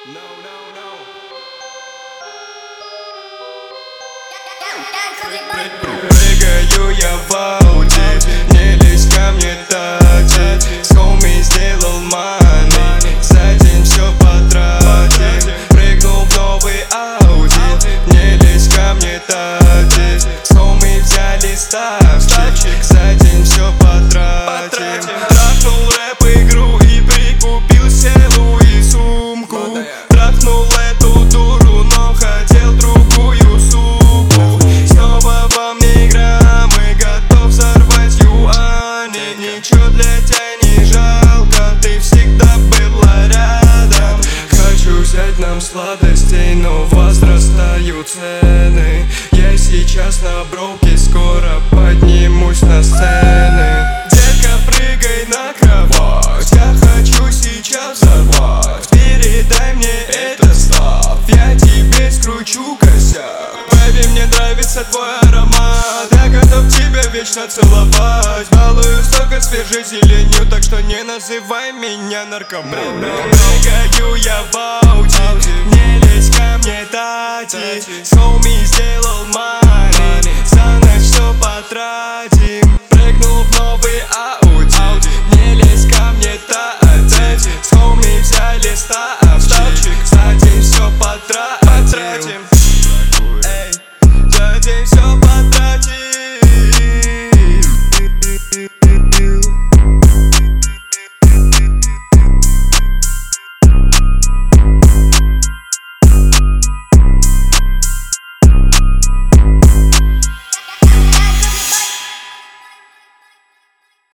Прыгаю я в Ауди, не лезь ко мне, тати. С хоми сделал мани, за день все потратил. Прыгнул в новый Ауди, не лезь ко мне, тати. С хоми взяли ставчик, за день все потратим. Трахнул рэп-игру и прикупил селу и сумку. Трахнул эту дуру, но хотел другую суку. Снова во мне граммы, готов взорвать юани. Ничего для тебя не жалко, ты всегда была рядом. Хочу взять нам сладостей, но возрастают цены. Я сейчас на броке, скоро поднимусь на сцены. Детка, прыгай на кровать, я хочу сейчас взорвать. Передай мне это, стоп, я тебе скручу косяк. Бэби, мне нравится твой аромат, я готов тебя вечно целовать. Балую столько свежей зеленью, так что не называй меня наркоманом. Прыгаю я в Ауди, не лезь ко мне, тати. С хоми сделал мани, за ночь все потратил.